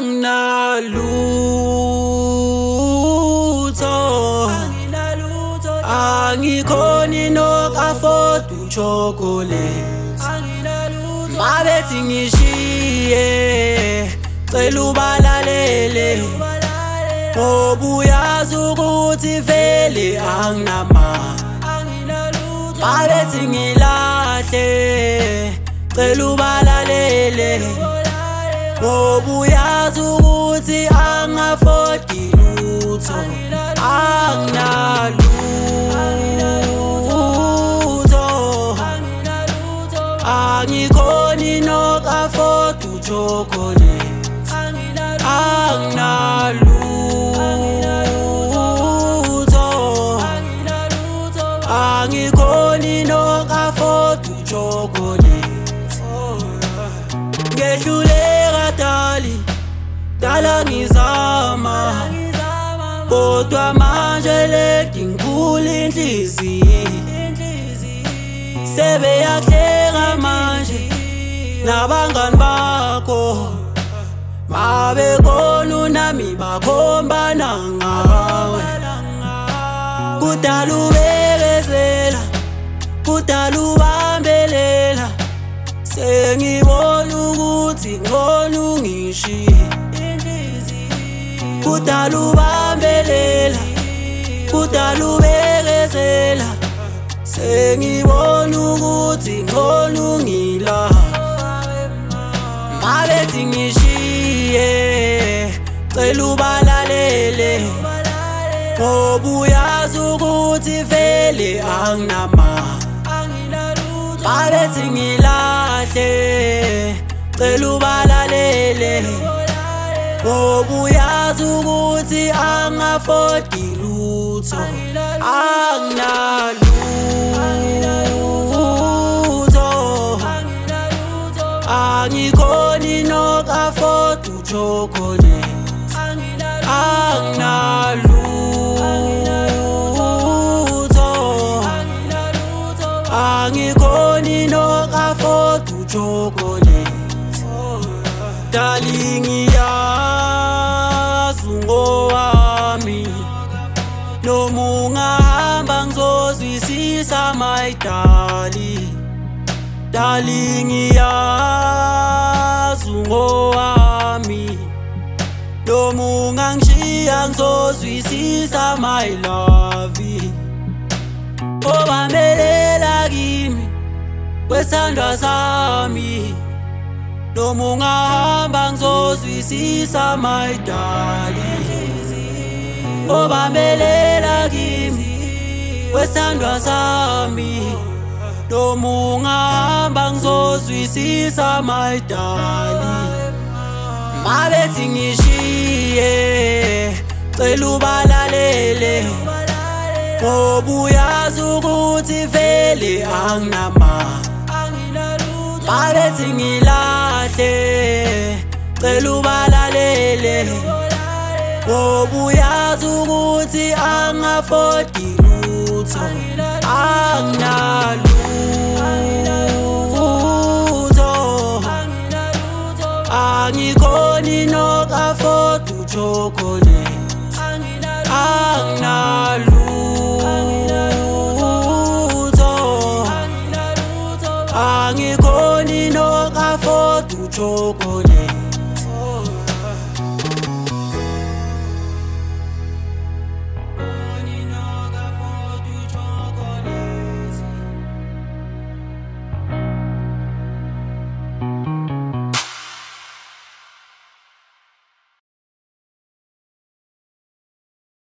anginalutho angikhoni nokafoda uchocolate mabethi ngishiye cela ubalalele ngoba uyazi ukuthi vele anginamali mabethi ngilahle cela ubalalele ngoba uyazi ukuthi angafodi lutho anginalutho angikhoni nokafoda uchocolate anginalutho angikhoni nokafoda uchocolate ngehluleka dala ngizama kodwa manje leti ngikhula inhliziyo sebeyahleka manje nabangani bakho babekona unami bakhombana ngawe kudala ubekezela kudala ubambelela sengibona ukuthi ngona ungishiye kudala ubambelela kudala ubekezela sengibona ukuthi ngona ungila mabethi ngishiye cela ubalalele ngoba uyazi ukuthi vele anginamali mabethi ngilahle cela ubalalele ngoba uyazi ukuthi angafodi lutho anginalutho angikhoni nokafoda uchocolate anginalutho angikhoni nokafoda uchocolate darling yazi ngowami noma ungahamba ngizozwisisa my darling yazi ngowami noma ungangishiya ngizozwisisa my love obambelela kimi wesandla sami noma ungahamba ngizozwisisa my darling obambelela kimi wesandla sami noma ungahamba ngizozwisisa my darling mabethi ngishiye cela ubalalele ngoba uyazi ukuthi vele anginamali mabethi ngilahle cela ubalalele ngoba uyazi ukuthi angafodi lutho anginalutho angikhoni nokafoda uchocolate anginalutho angikhoni nokafoda uchocolate